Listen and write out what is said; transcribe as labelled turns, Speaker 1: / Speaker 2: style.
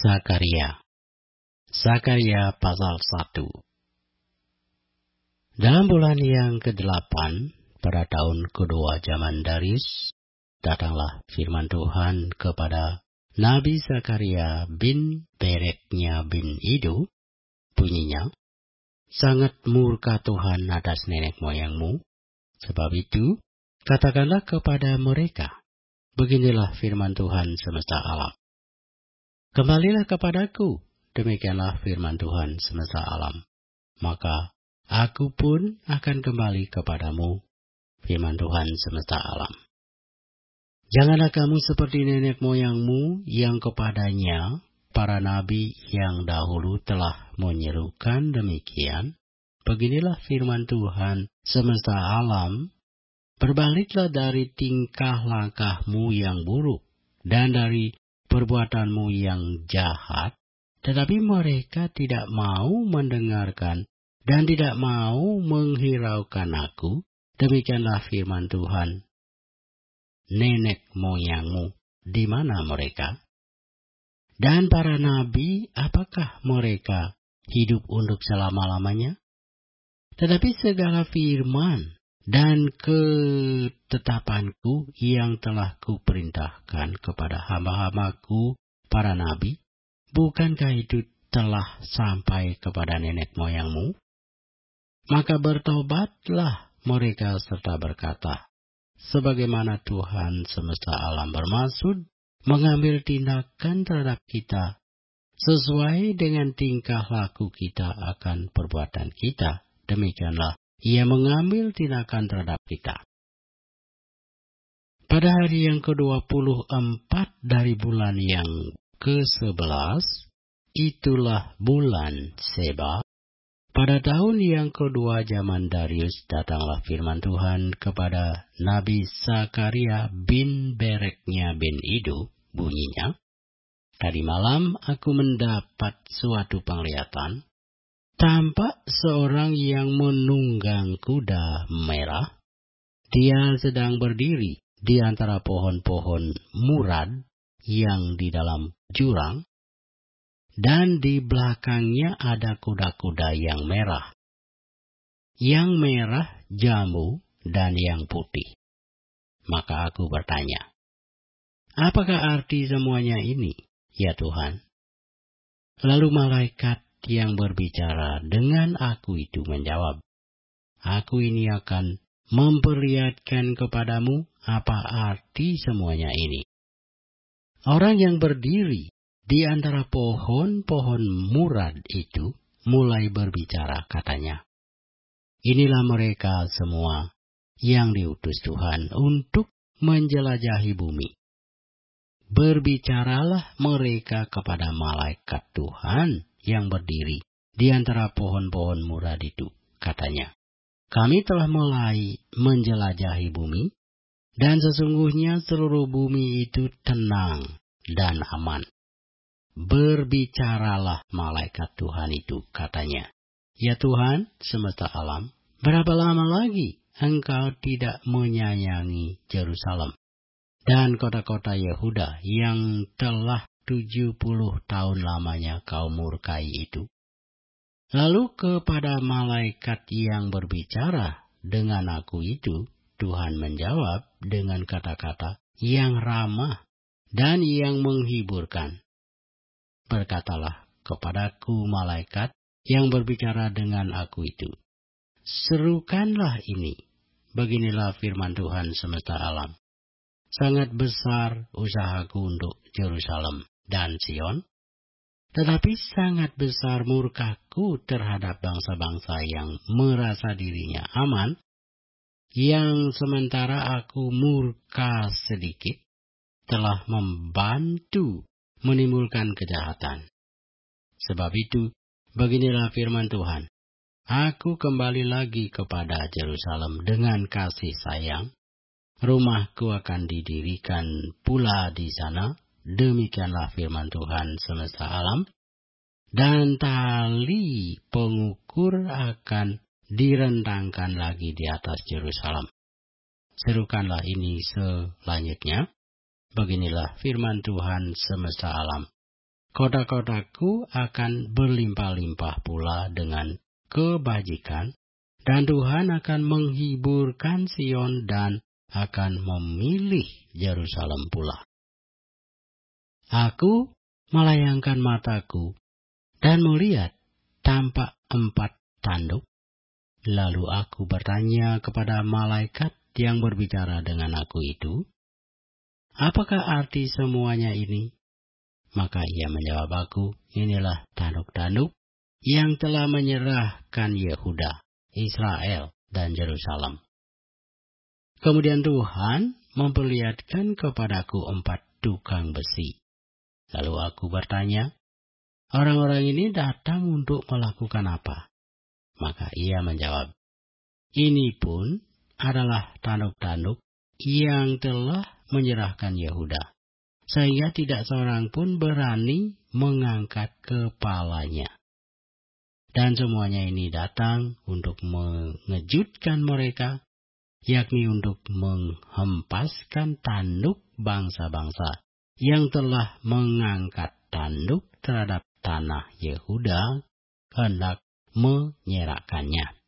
Speaker 1: Zakaria. Zakaria pasal 1. Dalam bulan yang ke-8, pada tahun kedua zaman Darius, datanglah firman Tuhan kepada Nabi Zakaria bin Bereknya bin Ido. Bunyinya, sangat murka Tuhan atas nenek moyangmu. Sebab itu, katakanlah kepada mereka, beginilah firman Tuhan semesta alam. Kembalilah kepadaku, demikianlah firman Tuhan semesta alam. Maka aku pun akan kembali kepadamu, firman Tuhan semesta alam. Janganlah kamu seperti nenek moyangmu yang kepadanya para nabi yang dahulu telah menyerukan demikian. Beginilah firman Tuhan semesta alam, berbaliklah dari tingkah langkahmu yang buruk dan dari perbuatanmu yang jahat, tetapi mereka tidak mau mendengarkan dan tidak mau menghiraukan aku. Demikianlah firman Tuhan. Nenek moyangmu, di mana mereka? Dan para nabi, apakah mereka hidup untuk selama-lamanya? Tetapi segala firman dan ketetapanku yang telah kuperintahkan kepada hamba-hambaku para nabi, bukankah itu telah sampai kepada nenek moyangmu? Maka bertobatlah mereka serta berkata, sebagaimana Tuhan semesta alam bermaksud mengambil tindakan terhadap kita, sesuai dengan tingkah laku kita akan perbuatan kita, demikianlah Ia mengambil tindakan terhadap kita. Pada hari yang ke-24 dari bulan yang ke-11, itulah bulan Seba. Pada tahun yang kedua zaman Darius, datanglah firman Tuhan kepada Nabi Zakaria bin Bereknya bin Ido. Bunyinya, tadi malam aku mendapat suatu penglihatan. Tampak seorang yang menunggang kuda merah. Dia sedang berdiri di antara pohon-pohon murad yang di dalam jurang, dan di belakangnya ada kuda-kuda yang merah. Yang merah jambu dan yang putih. Maka aku bertanya, apakah arti semuanya ini, ya Tuhan? Lalu malaikat yang berbicara dengan aku itu menjawab, aku ini akan memperlihatkan kepadamu apa arti semuanya ini. Orang yang berdiri di antara pohon-pohon murad itu mulai berbicara, katanya, inilah mereka semua yang diutus Tuhan untuk menjelajahi bumi. Berbicaralah mereka kepada malaikat Tuhan yang berdiri di antara pohon-pohon murad itu, katanya, kami telah mulai menjelajahi bumi, dan sesungguhnya seluruh bumi itu tenang dan aman. Berbicaralah malaikat Tuhan itu, katanya, ya Tuhan semesta alam, berapa lama lagi Engkau tidak menyayangi Yerusalem dan kota-kota Yehuda yang telah 70 tahun lamanya kau murkai itu? Lalu kepada malaikat yang berbicara dengan aku itu, Tuhan menjawab dengan kata-kata yang ramah dan yang menghiburkan. Berkatalah kepadaku malaikat yang berbicara dengan aku itu, serukanlah ini, beginilah firman Tuhan semesta alam. Sangat besar usahaku untuk Yerusalem dan Sion, tetapi sangat besar murkaku terhadap bangsa-bangsa yang merasa dirinya aman, yang sementara aku murka sedikit, telah membantu menimbulkan kejahatan. Sebab itu, beginilah firman Tuhan, aku kembali lagi kepada Yerusalem dengan kasih sayang, rumahku akan didirikan pula di sana. Demikianlah firman Tuhan semesta alam. Dan tali pengukur akan direntangkan lagi di atas Yerusalem. Serukanlah ini selanjutnya. Beginilah firman Tuhan semesta alam. kota-kotaku akan berlimpah-limpah pula dengan kebajikan, dan Tuhan akan menghiburkan Sion dan akan memilih Yerusalem pula. Aku melayangkan mataku dan melihat tampak 4 tanduk. Lalu aku bertanya kepada malaikat yang berbicara dengan aku itu, apakah arti semuanya ini? Maka ia menjawab aku, inilah tanduk-tanduk yang telah menyerahkan Yehuda, Israel, dan Yerusalem. Kemudian Tuhan memperlihatkan kepadaku 4 tukang besi. Lalu aku bertanya, orang-orang ini datang untuk melakukan apa? Maka ia menjawab, ini pun adalah tanduk-tanduk yang telah menyerahkan Yehuda, sehingga tidak seorang pun berani mengangkat kepalanya. Dan semuanya ini datang untuk mengejutkan mereka, yakni untuk menghempaskan tanduk bangsa-bangsa yang telah mengangkat tanduk terhadap tanah Yehuda, hendak menyerahkannya.